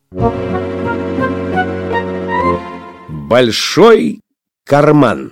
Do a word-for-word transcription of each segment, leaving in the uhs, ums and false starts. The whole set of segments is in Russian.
Большой карман.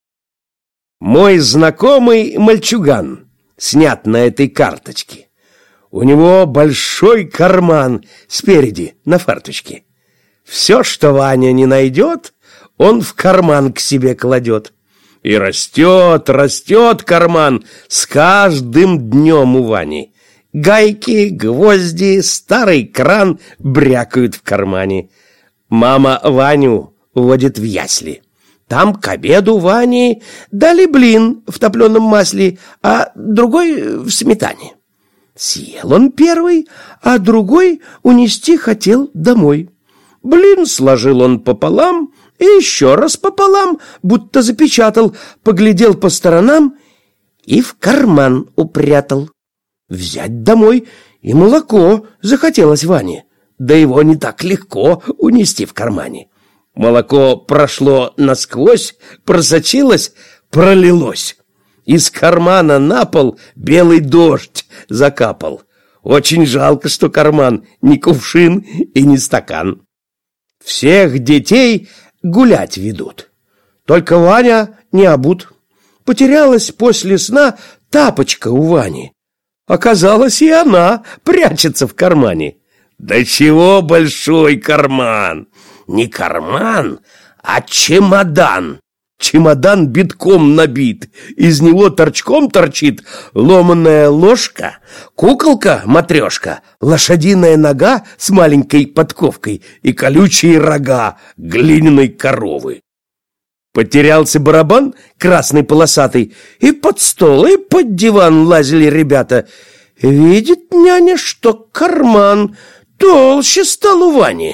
Мой знакомый мальчуган снят на этой карточке. У него большой карман спереди на фарточке. Все, что Ваня не найдет, он в карман к себе кладет. И растет, растет карман с каждым днем у Вани. Гайки, гвозди, старый кран брякают в кармане. Мама Ваню водит в ясли. Там к обеду Ване дали блин в топленом масле, а другой в сметане. Съел он первый, а другой унести хотел домой. Блин сложил он пополам и еще раз пополам, будто запечатал, поглядел по сторонам и в карман упрятал. Взять домой и молоко захотелось Ване, да его не так легко унести в кармане. Молоко прошло насквозь, просочилось, пролилось. Из кармана на пол белый дождь закапал. Очень жалко, что карман не кувшин и не стакан. Всех детей гулять ведут, только Ваня не обут. Потерялась после сна тапочка у Вани. Оказалось, и она прячется в кармане. Да чего большой карман? Не карман, а чемодан. Чемодан битком набит. Из него торчком торчит ломаная ложка, куколка-матрешка, лошадиная нога с маленькой подковкой и колючие рога глиняной коровы. Потерялся барабан красный полосатый, и под стол, и под диван лазили ребята. Видит няня, что карман толще стал у Вани.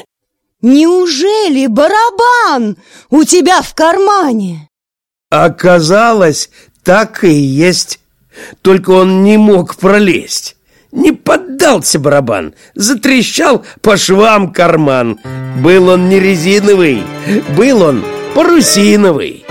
Неужели барабан у тебя в кармане? Оказалось, так и есть. Только он не мог пролезть. Не поддался барабан, затрещал по швам карман. Был он не резиновый, был он парусиновый.